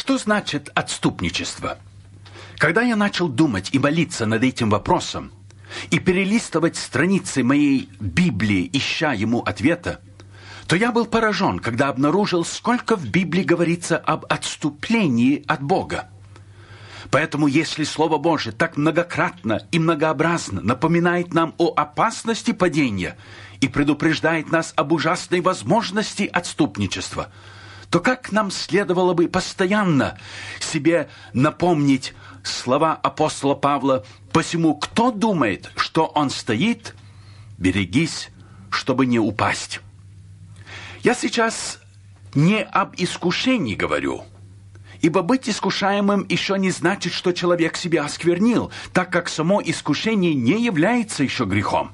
Что значит отступничество? Когда я начал думать и молиться над этим вопросом, и перелистывать страницы моей Библии, ища ему ответа, то я был поражен, когда обнаружил, сколько в Библии говорится об отступлении от Бога. Поэтому, если Слово Божие так многократно и многообразно напоминает нам о опасности падения и предупреждает нас об ужасной возможности отступничества, то как нам следовало бы постоянно себе напомнить слова апостола Павла: «Посему, кто думает, что он стоит, берегись, чтобы не упасть». Я сейчас не об искушении говорю, ибо быть искушаемым еще не значит, что человек себя осквернил, так как само искушение не является еще грехом.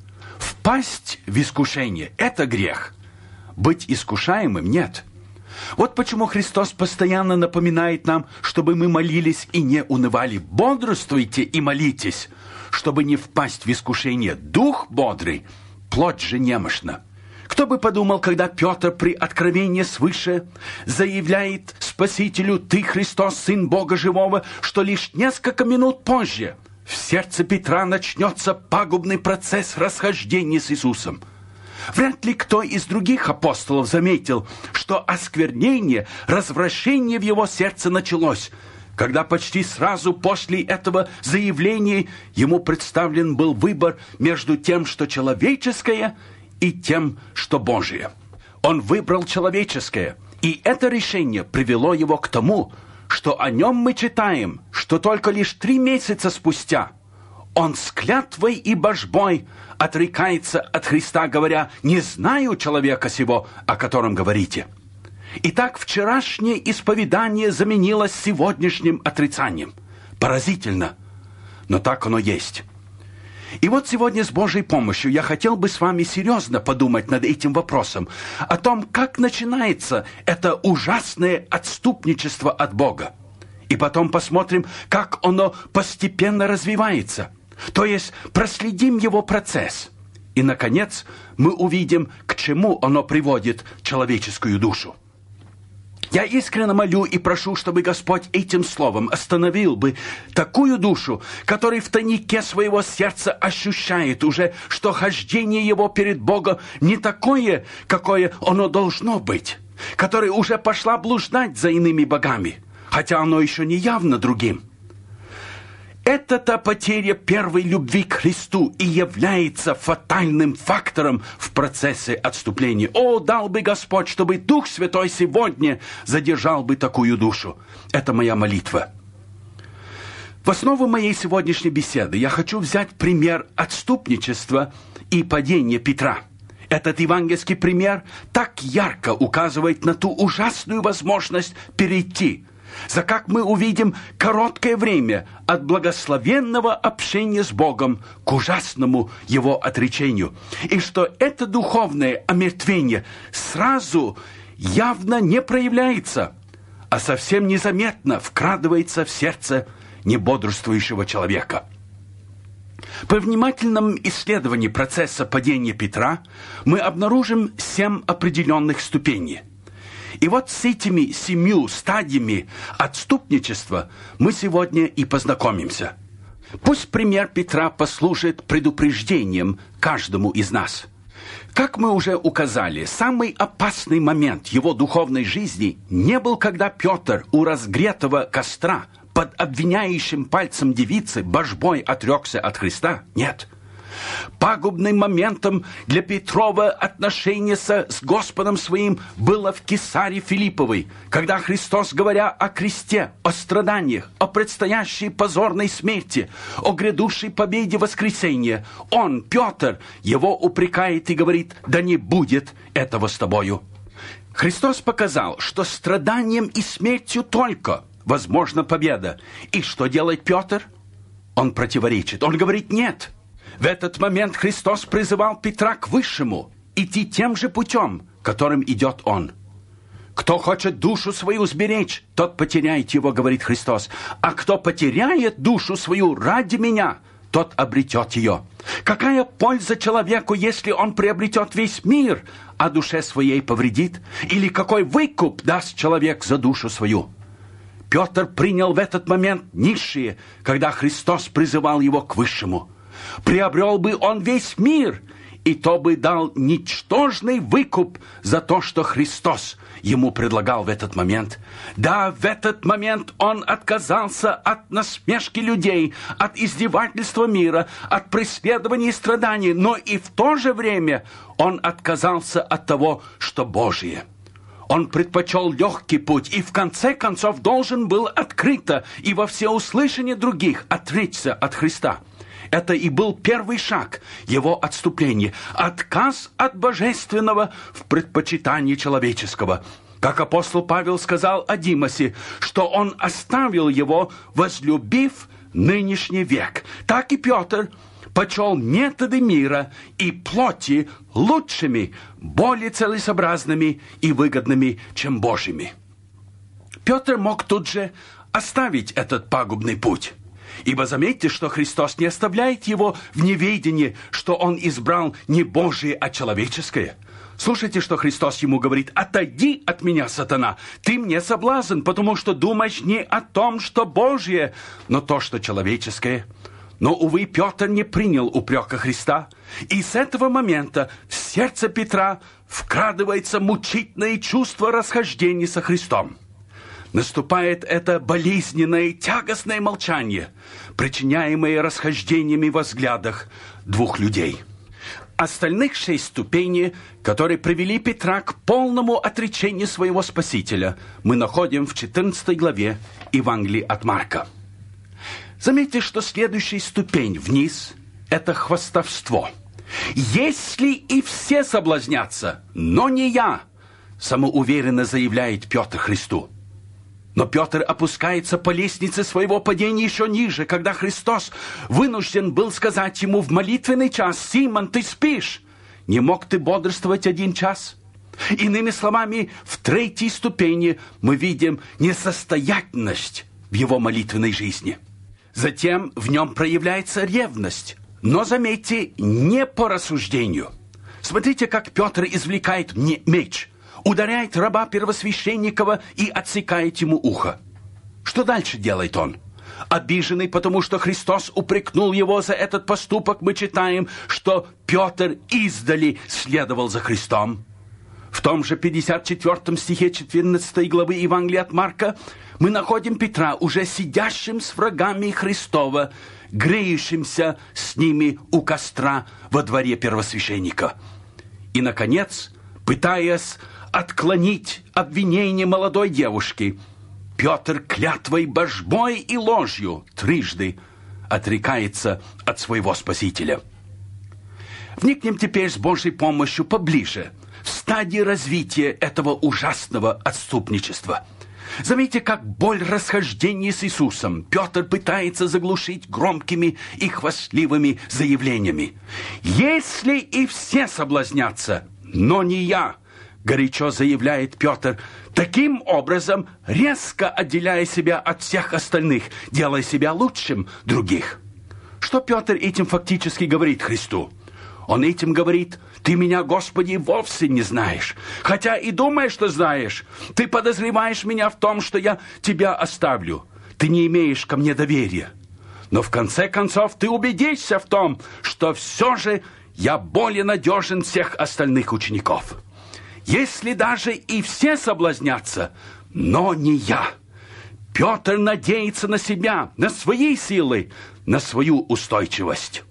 Впасть в искушение – это грех. Быть искушаемым – нет. Вот почему Христос постоянно напоминает нам, чтобы мы молились и не унывали. Бодрствуйте и молитесь, чтобы не впасть в искушение. Дух бодрый, плоть же немощна. Кто бы подумал, когда Петр при откровении свыше заявляет Спасителю: «Ты, Христос, Сын Бога Живого», что лишь несколько минут позже в сердце Петра начнется пагубный процесс расхождения с Иисусом. Вряд ли кто из других апостолов заметил, что осквернение, развращение в его сердце началось, когда почти сразу после этого заявления ему представлен был выбор между тем, что человеческое, и тем, что Божие. Он выбрал человеческое, и это решение привело его к тому, что о нем мы читаем, что только лишь 3 месяца спустя он с клятвой и божбой отрекается от Христа, говоря: «Не знаю человека сего, о котором говорите». Итак, вчерашнее исповедание заменилось сегодняшним отрицанием. Поразительно, но так оно есть. И вот сегодня с Божьей помощью я хотел бы с вами серьезно подумать над этим вопросом, о том, как начинается это ужасное отступничество от Бога. И потом посмотрим, как оно постепенно развивается. То есть проследим его процесс. И, наконец, мы увидим, к чему оно приводит человеческую душу. Я искренне молю и прошу, чтобы Господь этим словом остановил бы такую душу, которая в тайнике своего сердца ощущает уже, что хождение его перед Богом не такое, какое оно должно быть, которая уже пошла блуждать за иными богами, хотя оно еще не явно другим. Это-то потеря первой любви к Христу и является фатальным фактором в процессе отступления. О, дал бы Господь, чтобы Дух Святой сегодня задержал бы такую душу. Это моя молитва. В основу моей сегодняшней беседы я хочу взять пример отступничества и падения Петра. Этот евангельский пример так ярко указывает на ту ужасную возможность перейти за, как мы увидим, короткое время от благословенного общения с Богом к ужасному его отречению. И что это духовное омертвение сразу явно не проявляется, а совсем незаметно вкрадывается в сердце небодрствующего человека. По внимательном исследовании процесса падения Петра мы обнаружим 7 определенных ступеней. И вот с этими 7 стадиями отступничества мы сегодня и познакомимся. Пусть пример Петра послужит предупреждением каждому из нас. Как мы уже указали, самый опасный момент его духовной жизни не был, когда Петр у разгретого костра под обвиняющим пальцем девицы божбой отрекся от Христа. Нет. Пагубным моментом для Петрова отношения с Господом своим было в Кесаре Филипповой, когда Христос, говоря о кресте, о страданиях, о предстоящей позорной смерти, о грядущей победе воскресения, он, Петр, его упрекает и говорит: «Да не будет этого с тобою». Христос показал, что страданием и смертью только возможна победа. И что делает Петр? Он противоречит. Он говорит: «Нет». В этот момент Христос призывал Петра к высшему, идти тем же путем, которым идет он. «Кто хочет душу свою сберечь, тот потеряет его, — говорит Христос, — а кто потеряет душу свою ради меня, тот обретет ее». Какая польза человеку, если он приобретет весь мир, а душе своей повредит? Или какой выкуп даст человек за душу свою? Петр принял в этот момент низшее, когда Христос призывал его к высшему. Приобрел бы он весь мир, и то бы дал ничтожный выкуп за то, что Христос ему предлагал в этот момент. Да, в этот момент он отказался от насмешки людей, от издевательства мира, от преследований и страданий, но и в то же время он отказался от того, что Божие. Он предпочел легкий путь и в конце концов должен был открыто и во всеуслышание других отречься от Христа. Это и был первый шаг его отступления, отказ от божественного в предпочитании человеческого. Как апостол Павел сказал о Димасе, что он оставил его, возлюбив нынешний век. Так и Петр почел методы мира и плоти лучшими, более целесообразными и выгодными, чем Божьими. Петр мог тут же оставить этот пагубный путь. Ибо заметьте, что Христос не оставляет его в неведении, что он избрал не Божие, а человеческое. Слушайте, что Христос ему говорит: «Отойди от меня, сатана, ты мне соблазн, потому что думаешь не о том, что Божье, но то, что человеческое». Но, увы, Петр не принял упрека Христа, и с этого момента в сердце Петра вкрадывается мучительное чувство расхождения со Христом. Наступает это болезненное и тягостное молчание, причиняемое расхождениями во взглядах двух людей. Остальных 6 ступеней, которые привели Петра к полному отречению своего Спасителя, мы находим в 14 главе Евангелия от Марка. Заметьте, что следующая ступень вниз – это хвастовство. «Если и все соблазнятся, но не я», – самоуверенно заявляет Петр Христу. Но Петр опускается по лестнице своего падения еще ниже, когда Христос вынужден был сказать ему в молитвенный час: «Симон, ты спишь? Не мог ты бодрствовать 1 час?» Иными словами, в 3-й ступени мы видим несостоятельность в его молитвенной жизни. Затем в нем проявляется ревность, но, заметьте, не по рассуждению. Смотрите, как Петр извлекает меч, ударяет раба первосвященникова и отсекает ему ухо. Что дальше делает он? Обиженный, потому что Христос упрекнул его за этот поступок, мы читаем, что Петр издали следовал за Христом. В том же 54 стихе 14 главы Евангелия от Марка мы находим Петра уже сидящим с врагами Христова, греющимся с ними у костра во дворе первосвященника. И, наконец, пытаясь отклонить обвинение молодой девушки, Петр клятвой, божбой и ложью 3 отрекается от своего Спасителя. Вникнем теперь с Божьей помощью поближе в стадии развития этого ужасного отступничества. Заметьте, как боль расхождения с Иисусом Петр пытается заглушить громкими и хвастливыми заявлениями. «Если и все соблазнятся, но не я», горячо заявляет Петр, таким образом резко отделяя себя от всех остальных, делая себя лучшим других. Что Петр этим фактически говорит Христу? Он этим говорит: «Ты меня, Господи, вовсе не знаешь. Хотя и думаешь, что знаешь. Ты подозреваешь меня в том, что я тебя оставлю. Ты не имеешь ко мне доверия. Но в конце концов ты убедишься в том, что все же я более надежен всех остальных учеников. Если даже и все соблазнятся, но не я». Петр надеется на себя, на свои силы, на свою устойчивость.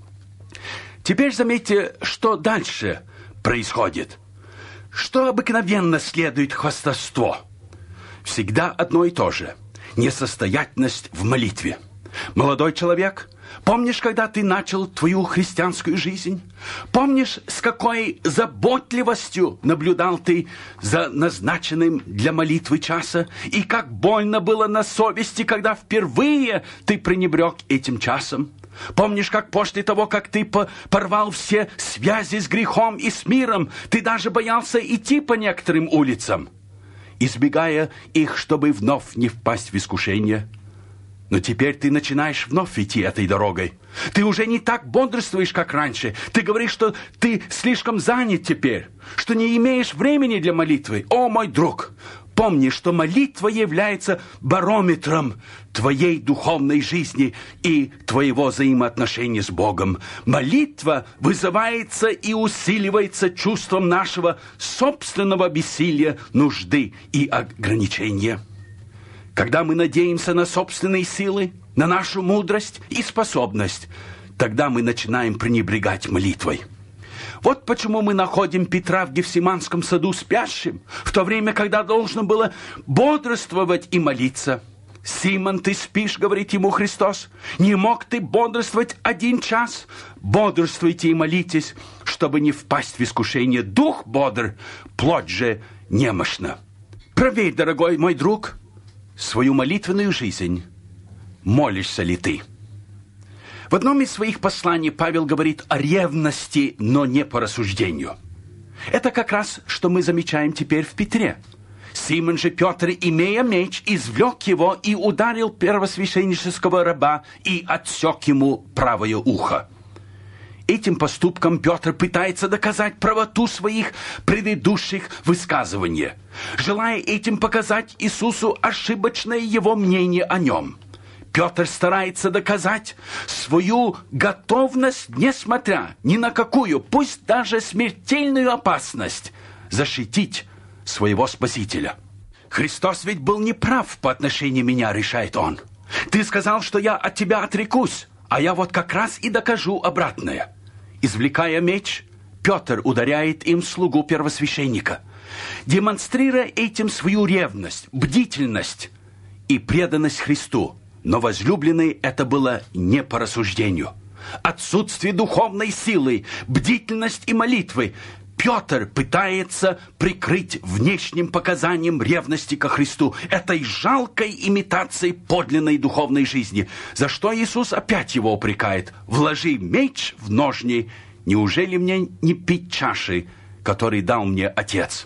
Теперь заметьте, что дальше происходит. Что обыкновенно следует хвастовство? Всегда одно и то же. Несостоятельность в молитве. Молодой человек, помнишь, когда ты начал твою христианскую жизнь? Помнишь, с какой заботливостью наблюдал ты за назначенным для молитвы часа? И как больно было на совести, когда впервые ты пренебрег этим часом? Помнишь, как после того, как ты порвал все связи с грехом и с миром, ты даже боялся идти по некоторым улицам, избегая их, чтобы вновь не впасть в искушение? Но теперь ты начинаешь вновь идти этой дорогой. Ты уже не так бодрствуешь, как раньше. Ты говоришь, что ты слишком занят теперь, что не имеешь времени для молитвы. О, мой друг, Помни, что молитва является барометром твоей духовной жизни и твоего взаимоотношения с Богом. Молитва вызывается и усиливается чувством нашего собственного бессилия, нужды и ограничения. Когда мы надеемся на собственные силы, на нашу мудрость и способность, тогда мы начинаем пренебрегать молитвой. Вот почему мы находим Петра в Гефсиманском саду спящим, в то время, когда должно было бодрствовать и молиться. «Симон, ты спишь, — говорит ему Христос, — не мог ты бодрствовать 1 час? Бодрствуйте и молитесь, чтобы не впасть в искушение. Дух бодр, плоть же немощна». Проверь, дорогой мой друг, свою молитвенную жизнь. Молишься ли ты? В одном из своих посланий Павел говорит о ревности, но не по рассуждению. Это как раз, что мы замечаем теперь в Петре. Симон же Петр, имея меч, извлек его и ударил первосвященнического раба и отсек ему правое ухо. Этим поступком Петр пытается доказать правоту своих предыдущих высказываний, желая этим показать Иисусу ошибочное его мнение о нем. Петр старается доказать свою готовность, несмотря ни на какую, пусть даже смертельную опасность, защитить своего Спасителя. «Христос ведь был неправ по отношению меня, — решает он. Ты сказал, что я от тебя отрекусь, а я вот как раз и докажу обратное». Извлекая меч, Петр ударяет им слугу первосвященника, демонстрируя этим свою ревность, бдительность и преданность Христу. Но возлюбленный это было не по рассуждению. Отсутствие духовной силы, бдительность и молитвы Петр пытается прикрыть внешним показанием ревности ко Христу, этой жалкой имитацией подлинной духовной жизни, за что Иисус опять его упрекает: «Вложи меч в ножни, неужели мне не пить чаши, который дал мне Отец?»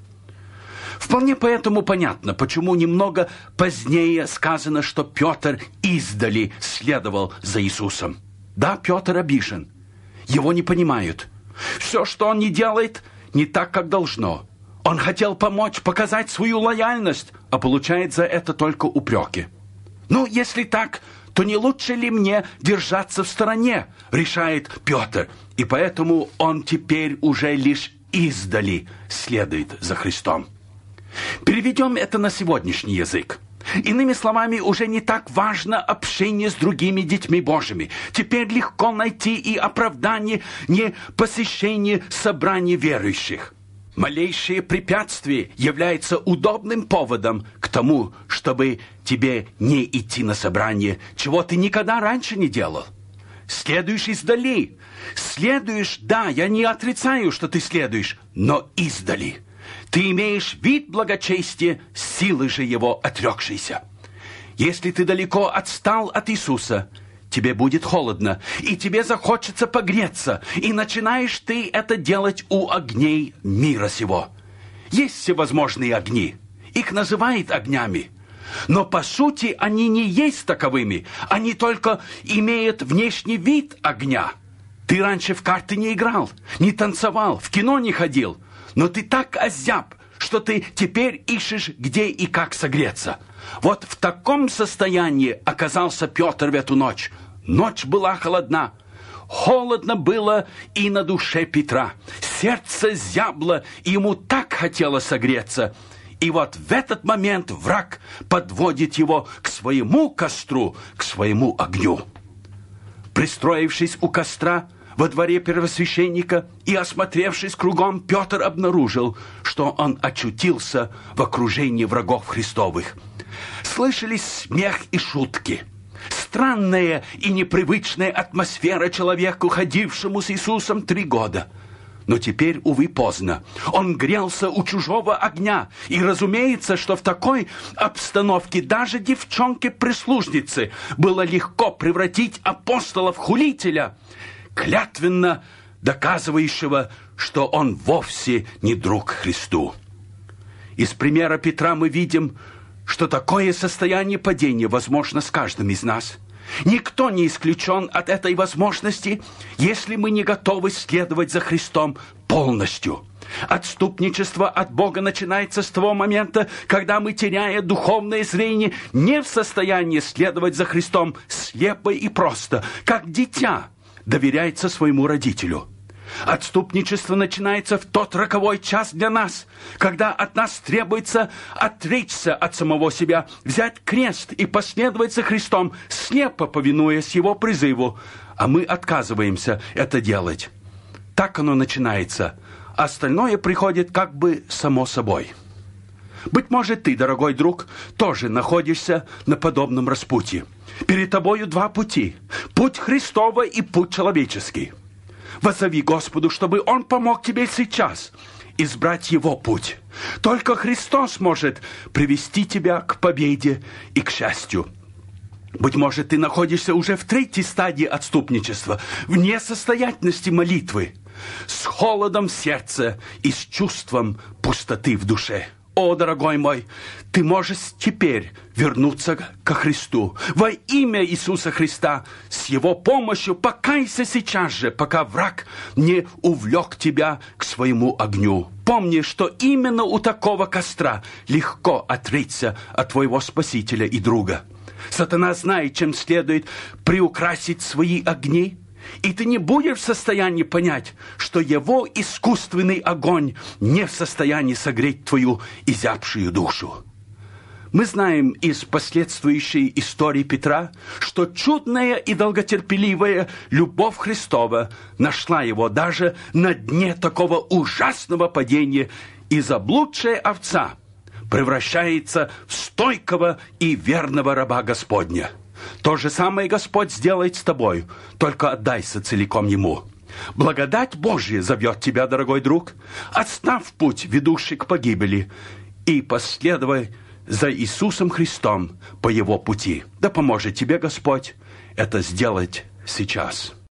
Вполне поэтому понятно, почему немного позднее сказано, что Петр издали следовал за Иисусом. Да, Петр обижен. Его не понимают. Все, что он не делает, не так, как должно. Он хотел помочь, показать свою лояльность, а получает за это только упреки. «Ну, если так, то не лучше ли мне держаться в стороне?» — решает Петр. И поэтому он теперь уже лишь издали следует за Христом. Переведем это на сегодняшний язык. Иными словами, уже не так важно общение с другими детьми Божьими. Теперь легко найти и оправдание непосещения собраний верующих. Малейшее препятствие является удобным поводом к тому, чтобы тебе не идти на собрание, чего ты никогда раньше не делал. Следуешь издали. Следуешь, да, я не отрицаю, что ты следуешь, но издали. Ты имеешь вид благочестия, силы же его отрекшейся. Если ты далеко отстал от Иисуса, тебе будет холодно, и тебе захочется погреться, и начинаешь ты это делать у огней мира сего. Есть всевозможные огни, их называют огнями, но по сути они не есть таковыми, они только имеют внешний вид огня. Ты раньше в карты не играл, не танцевал, в кино не ходил, но ты так озяб, что ты теперь ищешь, где и как согреться. Вот в таком состоянии оказался Петр в эту ночь. Ночь была холодна. Холодно было и на душе Петра. Сердце зябло, и ему так хотелось согреться. И вот в этот момент враг подводит его к своему костру, к своему огню. Пристроившись у костра во дворе первосвященника и осмотревшись кругом, Петр обнаружил, что он очутился в окружении врагов Христовых. Слышались смех и шутки. Странная и непривычная атмосфера человеку, ходившему с Иисусом 3 года. Но теперь, увы, поздно. Он грелся у чужого огня. И разумеется, что в такой обстановке даже девчонке-прислужнице было легко превратить апостола в хулителя, клятвенно доказывающего, что он вовсе не друг Христу. Из примера Петра мы видим, что такое состояние падения возможно с каждым из нас. Никто не исключен от этой возможности, если мы не готовы следовать за Христом полностью. Отступничество от Бога начинается с того момента, когда мы, теряя духовное зрение, не в состоянии следовать за Христом слепо и просто, как дитя доверяется своему родителю. Отступничество начинается в тот роковой час для нас, когда от нас требуется отречься от самого себя, взять крест и последовать за Христом, слепо повинуясь Его призыву, а мы отказываемся это делать. Так оно начинается. Остальное приходит как бы само собой. Быть может, ты, дорогой друг, тоже находишься на подобном распутье. Перед тобою два пути. Путь Христова и путь человеческий. Воззови Господу, чтобы Он помог тебе сейчас избрать Его путь. Только Христос может привести тебя к победе и к счастью. Быть может, ты находишься уже в третьей стадии отступничества, в несостоятельности молитвы, с холодом в сердце и с чувством пустоты в душе. О, дорогой мой, ты можешь теперь вернуться ко Христу. Во имя Иисуса Христа, с Его помощью покайся сейчас же, пока враг не увлек тебя к своему огню. Помни, что именно у такого костра легко отречься от твоего Спасителя и друга. Сатана знает, чем следует приукрасить свои огни, и ты не будешь в состоянии понять, что его искусственный огонь не в состоянии согреть твою изябшую душу. Мы знаем из последующей истории Петра, что чудная и долготерпеливая любовь Христова нашла его даже на дне такого ужасного падения, и заблудшая овца превращается в стойкого и верного раба Господня. То же самое Господь сделает с тобой, только отдайся целиком Ему. Благодать Божья зовет тебя, дорогой друг, отстав путь, ведущий к погибели, и последуй за Иисусом Христом по Его пути. Да поможет тебе Господь это сделать сейчас.